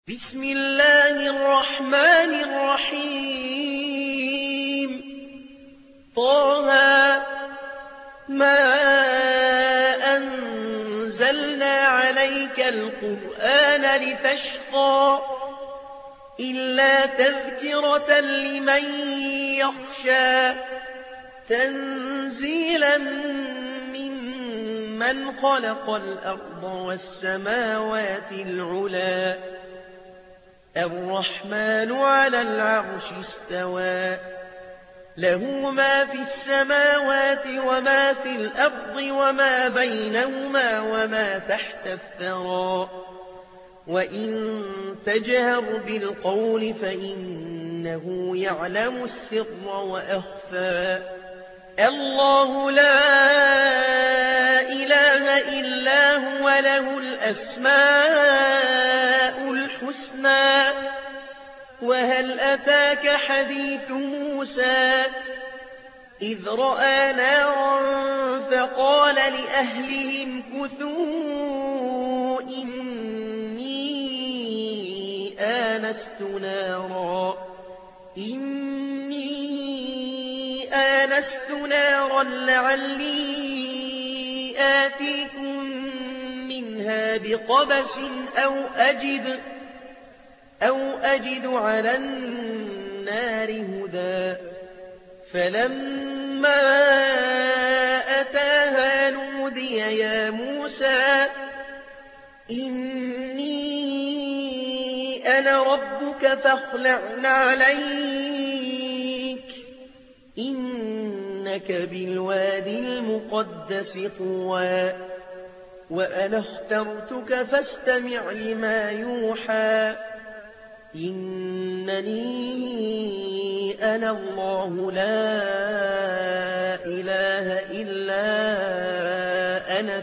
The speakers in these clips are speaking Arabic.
بسم الله الرحمن الرحيم طه ما أنزلنا عليك القرآن لتشقى إلا تذكرة لمن يخشى تنزيلا ممن خلق الأرض والسماوات العلى الرحمن على العرش استوى له ما في السماوات وما في الأرض وما بينهما وما تحت الثرى وإن تجهر بالقول فإنه يعلم السر وأخفى الله لا إله إلا هو له الأسماء الحسنى وهل أتاك حديث موسى إذ رأى نارا فقال لأهلهم كثوا إني آنست نارا لعلي آتيكم منها بقبس أو أجد على النار هدى فلما أتاها نودي يا موسى إني أنا ربك فاخلع عليك إنك بالوادي المقدس طوى وأنا اخترتك فاستمع لما يوحى إنني أنا الله لا إله إلا أنا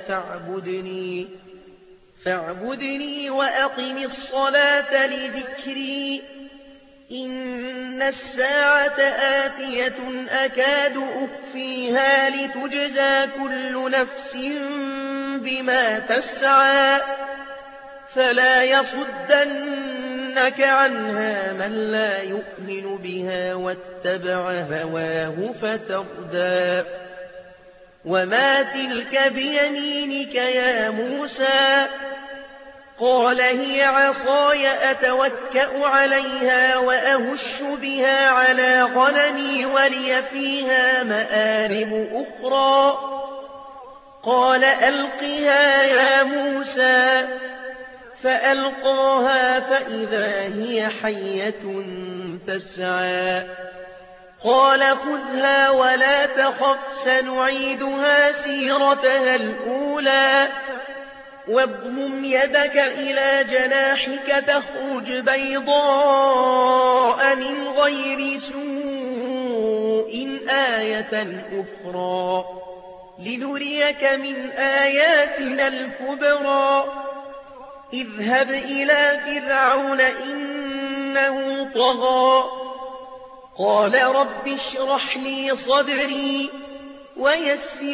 فاعبدني وأقم الصلاة لذكري إن الساعة آتية أكاد أخفيها لتجزى كل نفس بما تسعى فلا يصدنك عنها من لا يؤمن بها واتبع هواه فتردى وما تلك بيمينك يا موسى قال هي عصاي أتوكأ عليها وأهش بها على غنمي ولي فيها مآرب أخرى قال ألقها يا موسى فألقاها فإذا هي حية تسعى قال خذها ولا تخف سنعيدها سيرتها الأولى واضمم يدك إلى جناحك تخرج بيضاء من غير سوء آية أخرى لنريك من آياتنا الكبرى اذهب إلى فرعون إنه طغى قال رب اشرح لي صدري ويسر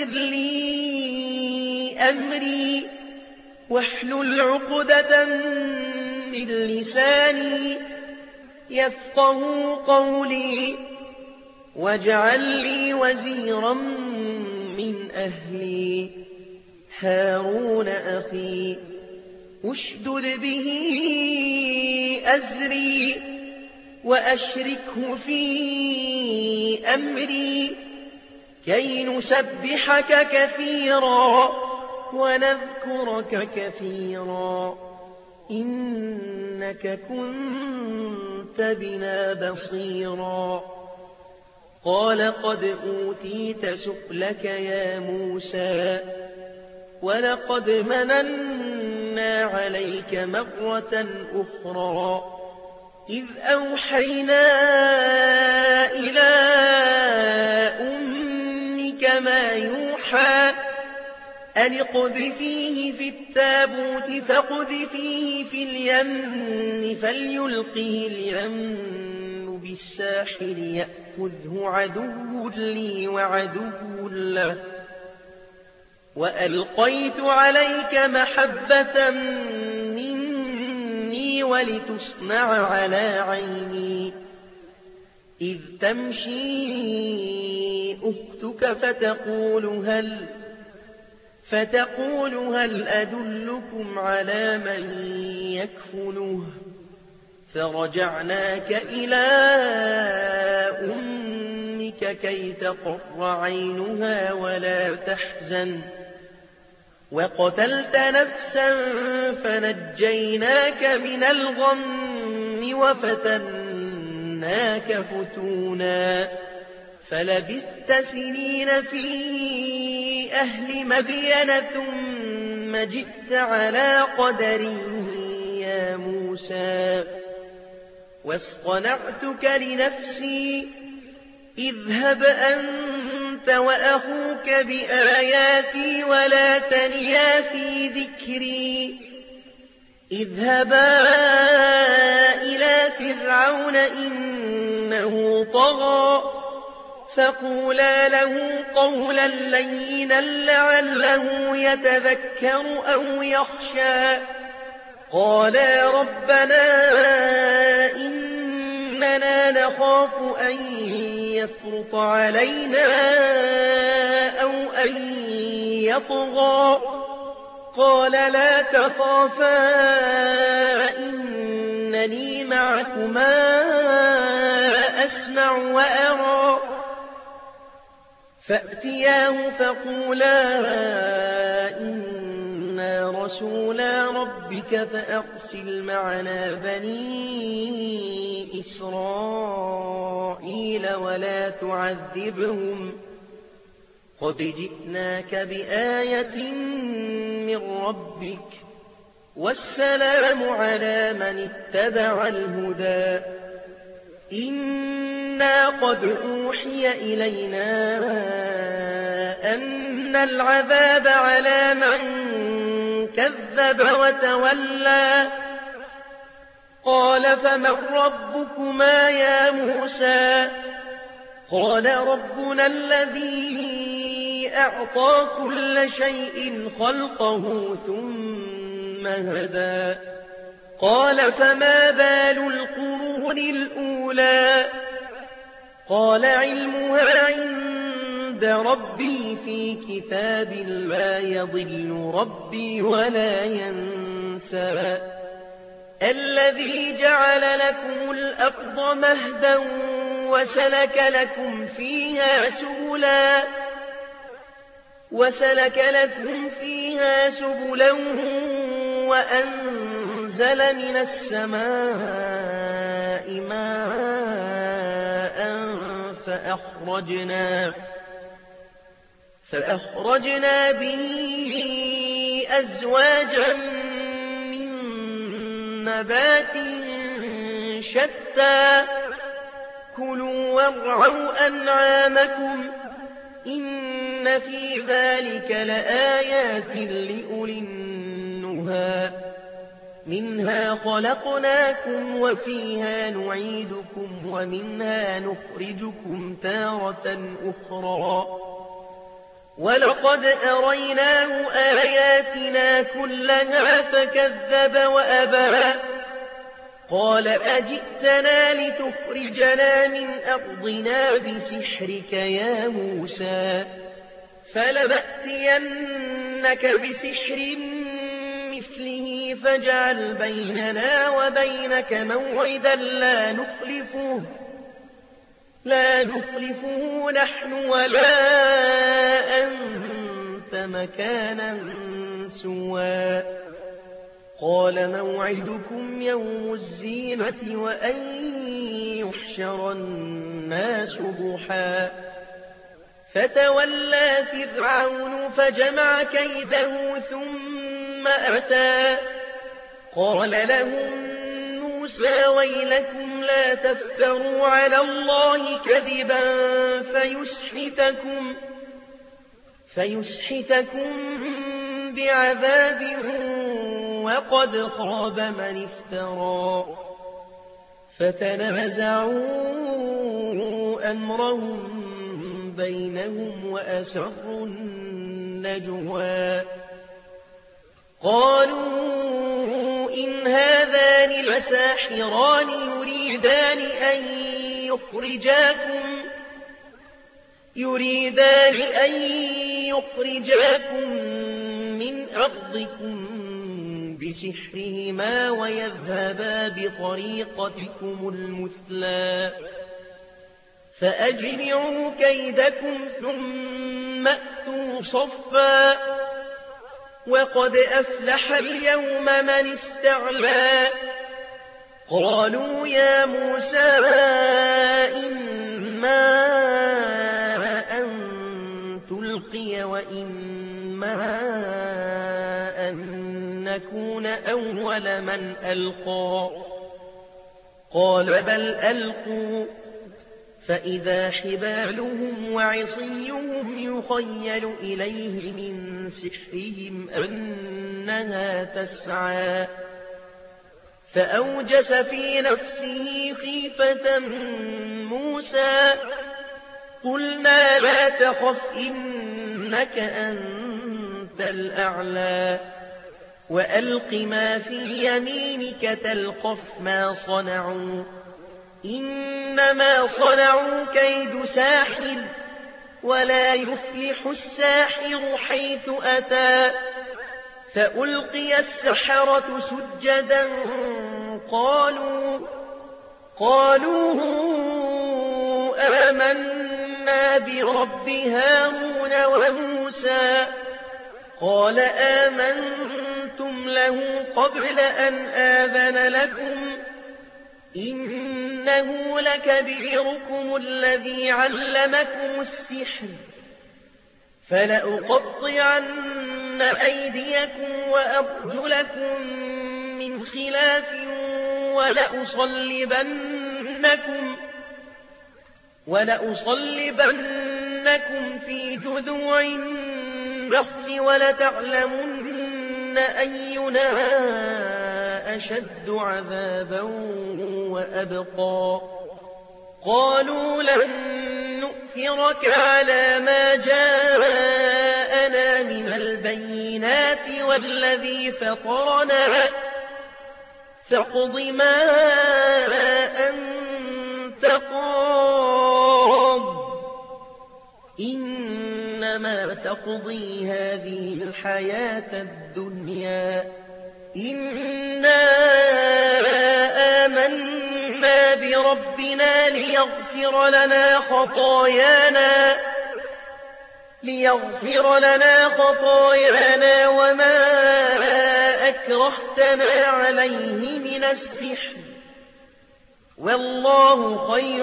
لي أمري واحلل عقدة من لساني يفقه قولي واجعل لي وزيرا من أهلي هارون أخي أشدد به أزري وأشركه في أمري كي نسبحك كثيرا ونذكرك كثيرا إنك كنت بنا بصيرا قال قد أوتيت سؤلك يا موسى ولقد مننا عليك مرة أخرى إذ أوحينا إلى أمك ما يوحى أن اقذفيه في التابوت فاقذفيه في اليم فليلقه اليم بالساحل يأخذه عدو لي وعدو له وألقيت عليك محبة مني ولتصنع على عيني إذ تمشي أختك فتقول هل أدلكم على من يكفله فرجعناك إلى أمك كي تقر عينها ولا تحزن وقتلت نفسا فنجيناك من الغم وفتناك فتونا فلبثت سنين في أهل مدين ثم جئت على قدر يا موسى واصطنعتك لنفسي اذهب أنت وأخوك بآياتي ولا تنيا في ذكري اذهبا إلى فرعون إنه طغى فقولا له قولا لينا لعله يتذكر أو يخشى قالا ربنا إننا نخاف أن يفرط علينا أو أن يطغى قال لا تخافا إنني معكما أسمع وأرى فأتياه فقولا إنا رسولا ربك فأرسل معنا بني إسرائيل ولا تعذبهم قد جئناك بآية من ربك والسلام على من اتبع الهدى إنا قد أوحي إلينا أن العذاب على من كذب وتولى قال فمن ربكما يا موسى قال ربنا الذي أعطى كل شيء خلقه ثم هدى قال فما بال القرون الأولى قال علمها عند ربي في كتاب لا يضل ربي ولا ينسى الذي جعل لكم الأرض مهدا وسلك لكم فيها سبلا وأنزل من السماء ماء فأخرجنا به أزواجا من نبات شتى كلوا وارعوا أنعامكم إن في ذلك لآيات لأولي النهى منها خلقناكم وفيها نعيدكم ومنها نخرجكم تارة أخرى ولقد أريناه آياتنا كلها فكذب وأبى قال أجئتنا لتخرجنا من أرضنا بسحرك يا موسى فلنأتينك بسحر مثله فاجعل بيننا وبينك موعدا لا نخلفه نحن ولا أنت مكانا سوى قال موعدكم يوم الزينة وأن يحشر الناس ضحى فتولى فرعون فجمع كيده ثم أتى قال لهم موسى ويلكم لا تفتروا على الله كذبا فيسحتكم بعذاب وقد خاب من افترى فتنازعوا أمرهم بينهم وأسروا النجوى قالوا إن هذان لساحران يريدان أن يخرجاكم من أرضكم بسحرهما ويذهبا بطريقتكم المثلى فأجمعوا كيدكم ثم أتوا صفا وقد أفلح اليوم من استعلى قالوا يا موسى إما أن تلقي وإما أن نكون أول من ألقى قال بل ألقوا فإذا حبالهم وعصيهم يخيل إليه من سحرهم أنها تسعى فأوجس في نفسه خيفة موسى قلنا لا تخف إنك أنت الأعلى وألق ما في يمينك تلقف ما صنعوا إنما صنعوا كيد ساحر ولا يفلح الساحر حيث أتى فألقي السحرة سجدا قالوا آمنا برب هارون وموسى قال آمنتم له قبل أن آذن لكم إنه لكبيركم الذي علمكم السحر فلأقطعن أيديكم وأرجلكم من خلاف ولأصلبنكم في جذوع النخل ولتعلمن أينا أشد عذابا وأبقى قالوا لن نؤثرك على ما جاءنا من البينات والذي فطرنا فاقض ما أنت قاض إنما تقضي هذه الحياة الدنيا إنا آمنا بربنا ليغفر لنا خطايانا وما أكرهتنا عليه من السحر والله خير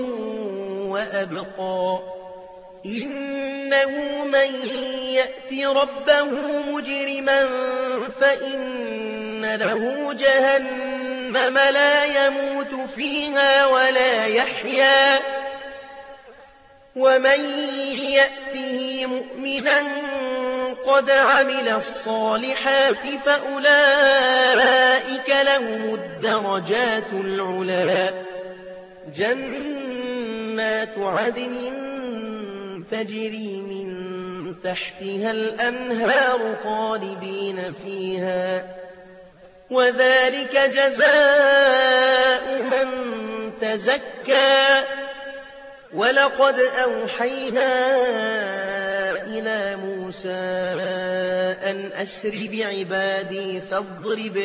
وأبقى إنه من يأت ربه مجرما فإن له جهنم لا يموت فيها ولا يحيا ومن يأته مؤمنا قد عمل الصالحات فأولئك لهم الدرجات العلى جنات عدن تجري من تحتها الأنهار خالدين فيها وذلك جزاء من تزكى ولقد أوحينا إلى موسى أن أسر بعبادي فاضرب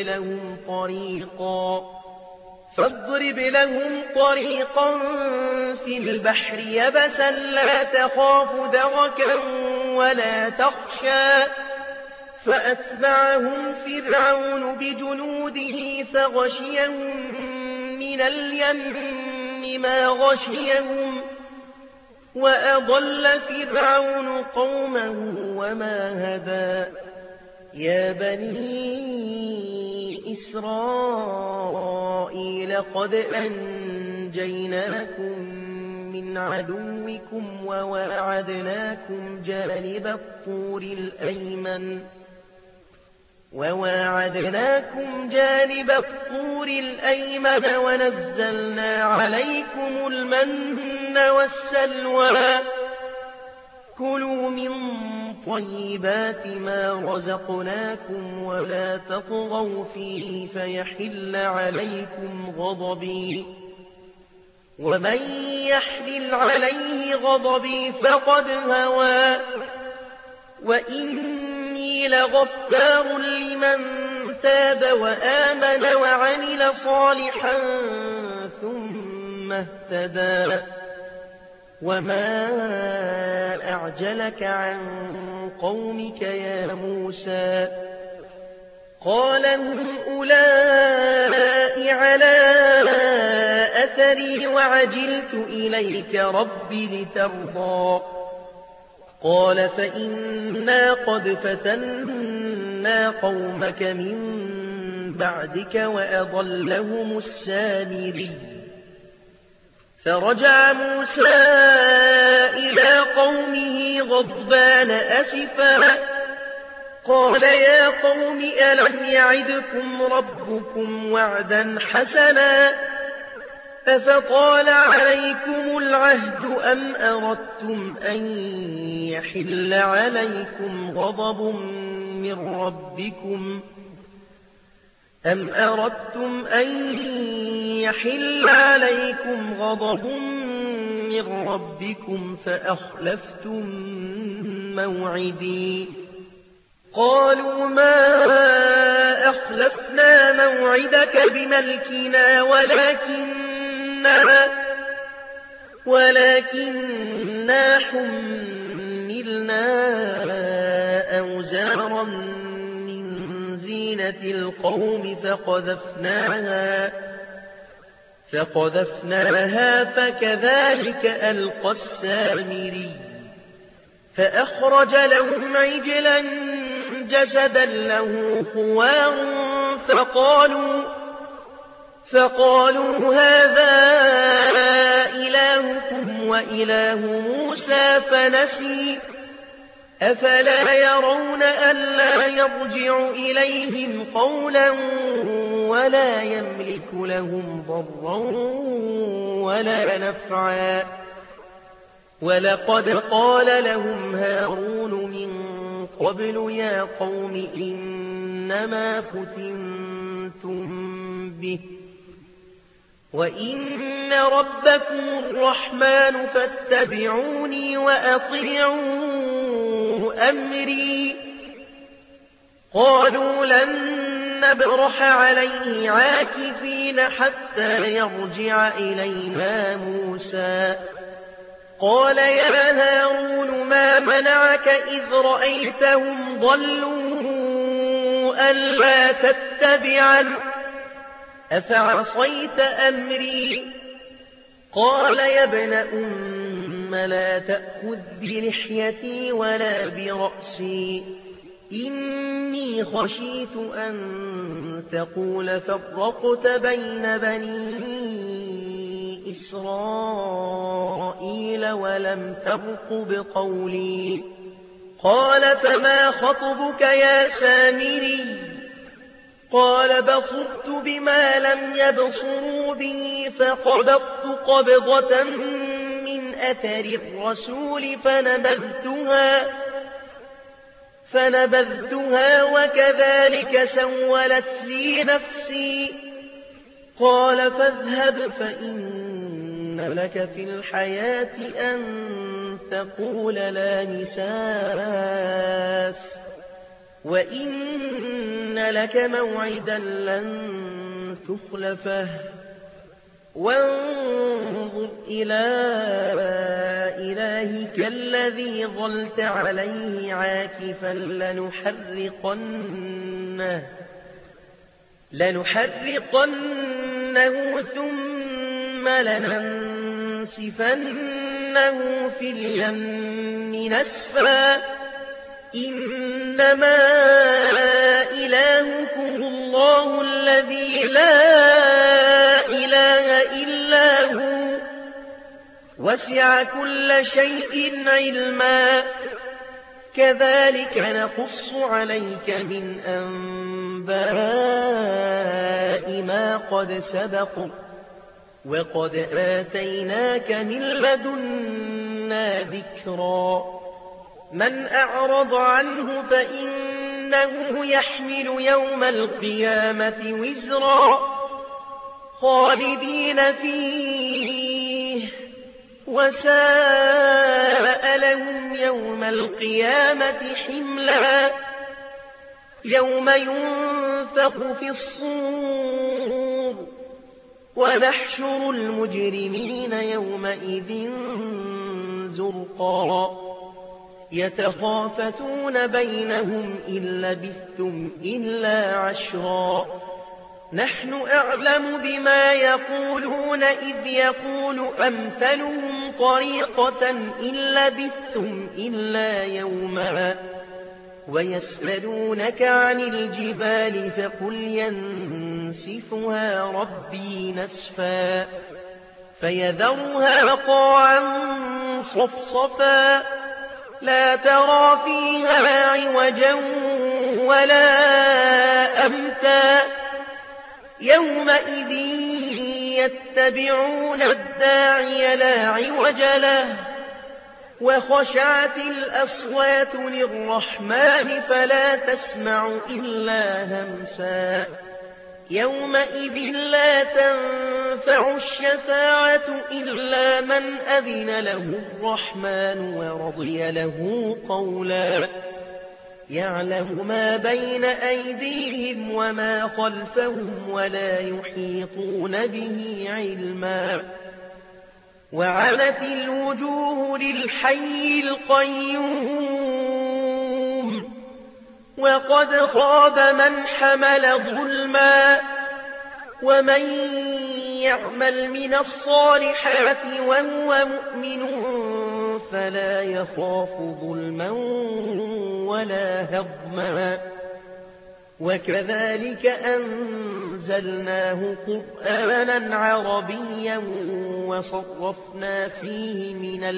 لهم طريقا في البحر يبسا لا تخاف دركا ولا تخشى فأتبعهم فرعون بجنوده فغشيهم من اليم ما غشيهم وأضل فرعون قومه وما هدى يا بني إسرائيل قد أنجيناكم من عدوكم وواعدناكم جانب الطور الأيمن ونزلنا عليكم المن والسلوى كلوا من طيبات ما رزقناكم ولا تطغوا فيه فيحل عليكم غضبي ومن يحلل عليه غضبي فقد هوى وإني لغفار لمن تاب وآمن وعمل صالحا ثم اهتدى وما أعجلك عن قومك يا موسى قال هم أولئك على أثري وعجلت إليك رب لترضى قال فإنا قد فتنا قومك من بعدك وأضلهم السامري فرجع موسى إلى قومه غضبان أسفا قال يا قوم ألم يعدكم ربكم وعدا حسنا أفطال عليكم العهد أم أردتم أن يحل عليكم غضب من ربكم فأخلفتم موعدي قالوا ما أخلفنا موعدك بملكنا ولكننا حملنا أوزارا من زينة القوم فقذفناها فكذلك ألقى السامري فأخرج لهم عجلا جسدا له خوار فقالوا هذا إلهكم وإله موسى فنسي أفلا يرون ألا يرجع إليهم قولا ولا يملك لهم ضرا ولا نفعا ولقد قال لهم هارون من قبل يا قوم إنما فتنتم به وإن ربكم الرحمن فاتبعوني وأطيعوا أمري قالوا لن نبرح عليه عاكفين حتى يرجع إلينا موسى قال يا هارون ما منعك إذ رأيتهم ضلوا ألا تتبعن أفعصيت أمري قال يا ابن أم لا تأخذ بلحيتي ولا برأسي إني خشيت أن تقول فرقت بين بني إسرائيل ولم ترقب قولي قال فما خطبك يا سامري قال بصرت بما لم يبصروا به فقبضت قبضة من أثر الرسول فنبذتها وكذلك سولت لي نفسي قال فاذهب فإن لك في الحياة أن تقول لا مساس وإن لك موعدا لن تخلفه وانظر إلى إلهك الذي ظلت عليه عاكفا لنحرقنه ثم لننسفنه في اليم نسفا إنما إلهكم الله الذي لا إله إلا هو وسع كل شيء علما كذلك نقص عليك من أنباء ما قد سبق وقد آتيناك من لدنا ذكرا من أعرض عنه فإنه يحمل يوم القيامة وزرا خالدين فيه وساء لهم يوم القيامة حملا يوم ينفخ في الصور ونحشر المجرمين يومئذ زرقا يتخافتون بينهم إن لبثتم إلا عشرا نحن أعلم بما يقولون إذ يقول أمثلهم طريقة إن لبثتم إلا يوما ويسألونك عن الجبال فقل ينسفها ربي نسفا فيذرها قاعا صفصفا لا ترى فيها عوجا ولا أمتا يومئذ يتبعون الداعي لا عوج له وخشعت الأصوات للرحمن فلا تسمع إلا همسا يومئذ لا تنفع الشفاعة إلا من أذن له الرحمن ورضي له قولا يعلم ما بين أيديهم وما خلفهم ولا يحيطون به علما وعنت الوجوه للحي القيوم وقد خاب من حمل ظلما ومن يعمل من الصالحات وهو مؤمن فلا يخاف ظلما ولا هضما وكذلك أنزلناه قرآنا عربيا وصرفنا فيه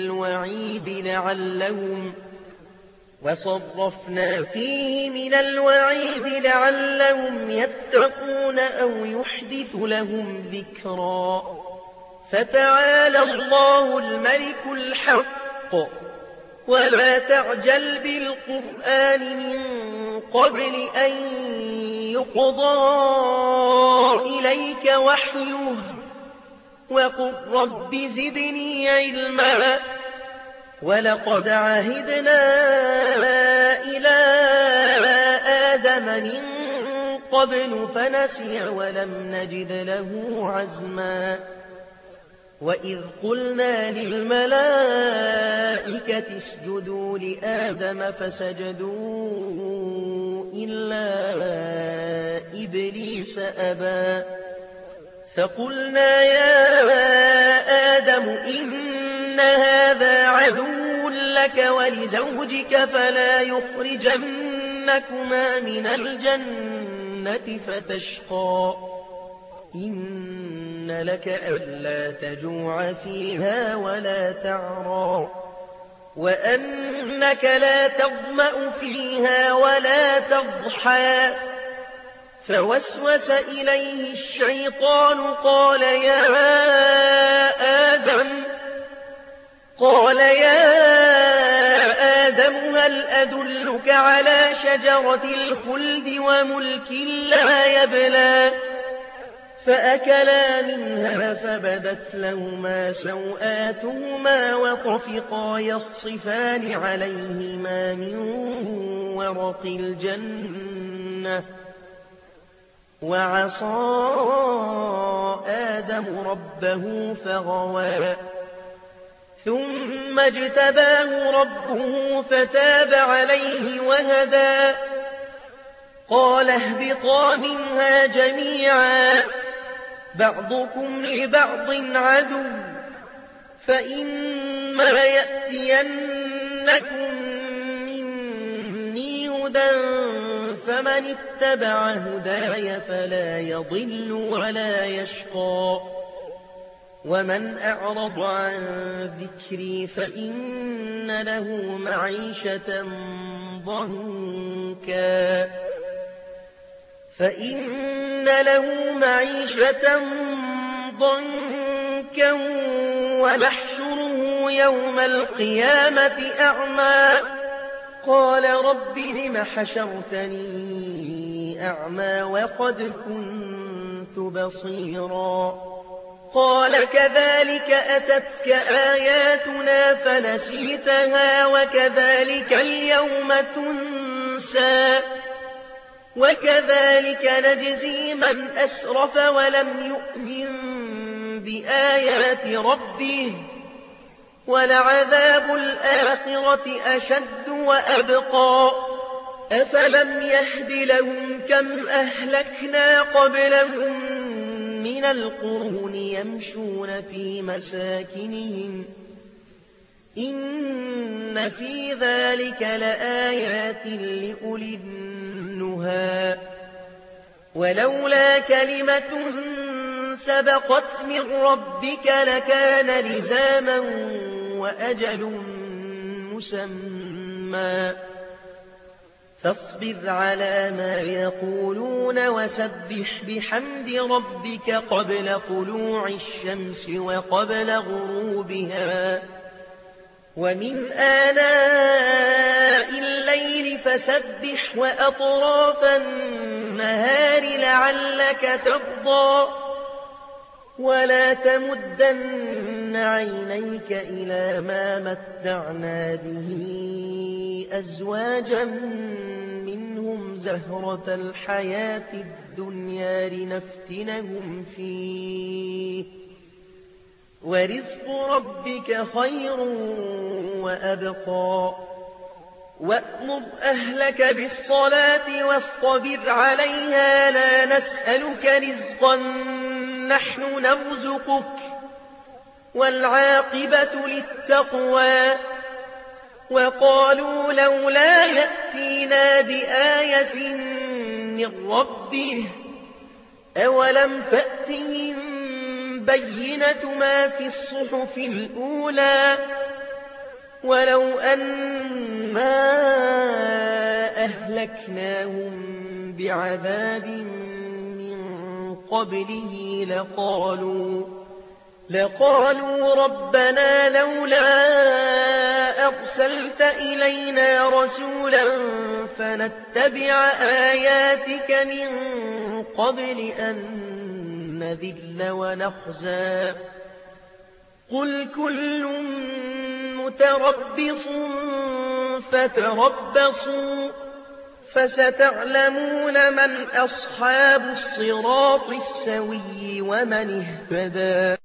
من الوعيد لعلهم يتقون أو يحدث لهم ذكرا فتعالى الله الملك الحق ولا تعجل بالقرآن من قبل أن يقضى إليك وحيه وقل رب زدني علما ولقد عهدنا إلى آدم من قبل فنسي ولم نجد له عزما وإذ قلنا للملائكة اسجدوا لآدم فسجدوا إلا إبليس أبى فقلنا يا آدم إن هذا عدو لك ولزوجك فلا يخرجنكما من الجنة فتشقى إن لك ألا تجوع فيها ولا تعرى وأنك لا تظمأ فيها ولا تضحى فوسوس إليه الشيطان قال يا آدم هل أدلك على شجرة الخلد وملك لا يبلى فأكلا منها فبدت لهما سوآتهما وطفقا يخصفان عليهما من ورق الجنة وعصى آدم ربه فغوى ثم اجتباه ربه فتاب عليه وهدى قال اهبطا منها جميعا بعضكم لبعض عدو فإما يأتينكم مني هدى فمن اتبع هداي فلا يضل ولا يشقى ومن أعرض عن ذكري فإن له معيشة ضنكا ونحشره يوم القيامة أعمى قال رب لم حشرتني أعمى وقد كنت بصيرا قال كذلك أتتك آياتنا فنسيتها وكذلك اليوم تنسى وكذلك نجزي من أسرف ولم يؤمن بآيات ربه ولعذاب الآخرة أشد وأبقى أفلم يهد لهم كم أهلكنا قبلهم من القرون يمشون في مساكنهم إن في ذلك لآيات لأولي النهى ولولا كلمة سبقت من ربك لكان لزاما وأجل مسمى فاصبر على ما يقولون وسبح بحمد ربك قبل طلوع الشمس وقبل غروبها ومن آناء الليل فسبح وأطراف النهار لعلك ترضى ولا تمدن عينيك إلى ما متعنا به أزواجا منهم زهرة الحياة الدنيا لنفتنهم فيه ورزق ربك خير وأبقى وأمر أهلك بالصلاة واصطبر عليها لا نسألك رزقا نحن نرزقك والعاقبة للتقوى وقالوا لولا يأتينا بآية من ربه أولم تأتهم بينة ما في الصحف الأولى ولو أنا أهلكناهم بعذاب من قبله لقالوا ربنا لولا أرسلت إلينا رسولا فنتبع آياتك من قبل أن نذل ونخزى قل كل متربص فتربصوا فستعلمون من أصحاب الصراط السوي ومن اهتدى